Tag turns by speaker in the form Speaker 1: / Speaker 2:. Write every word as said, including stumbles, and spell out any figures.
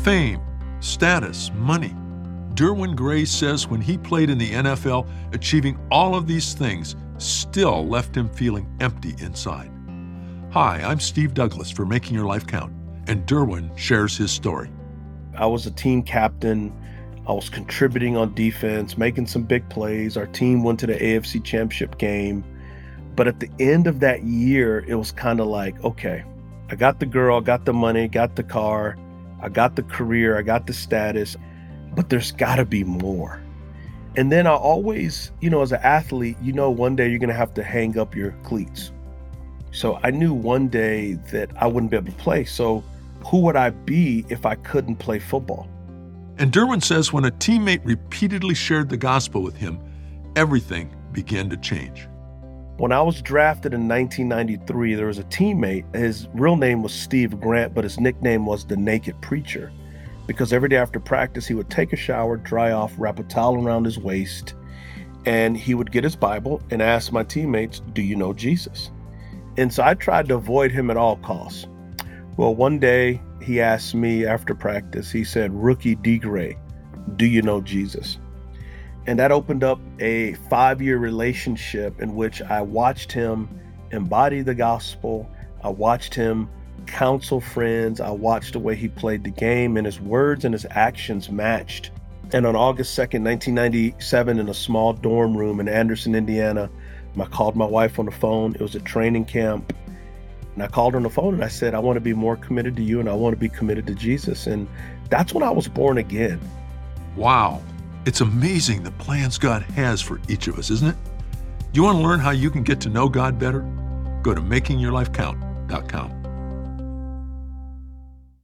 Speaker 1: Fame, status, money. Derwin Gray says when he played in the N F L, achieving all of these things still left him feeling empty inside. Hi, I'm Steve Douglas for Making Your Life Count, and Derwin shares his story.
Speaker 2: I was a team captain. I was contributing on defense, making some big plays. Our team went to the A F C Championship game. But at the end of that year, it was kind of like, okay, I got the girl, got the money, got the car, I got the career, I got the status, but there's got to be more. And then I always, you know, as an athlete, you know, one day you're going to have to hang up your cleats. So I knew one day that I wouldn't be able to play. So who would I be if I couldn't play football?
Speaker 1: And Derwin says when a teammate repeatedly shared the gospel with him, everything began to change.
Speaker 2: When I was drafted in nineteen ninety-three, there was a teammate. His real name was Steve Grant, but his nickname was the Naked Preacher, because every day after practice, he would take a shower, dry off, wrap a towel around his waist, and he would get his Bible and ask my teammates, "Do you know Jesus?" And so I tried to avoid him at all costs. Well, one day he asked me after practice, he said, "Rookie D. Gray, do you know Jesus?" And that opened up a five-year relationship in which I watched him embody the gospel. I watched him counsel friends. I watched the way he played the game, and his words and his actions matched. And on August second, nineteen ninety-seven, in a small dorm room in Anderson, Indiana, I called my wife on the phone. It was a training camp. And I called her on the phone and I said, "I want to be more committed to you and I want to be committed to Jesus." And that's when I was born again.
Speaker 1: Wow. It's amazing the plans God has for each of us, isn't it? You want to learn how you can get to know God better? Go to making your life count dot com.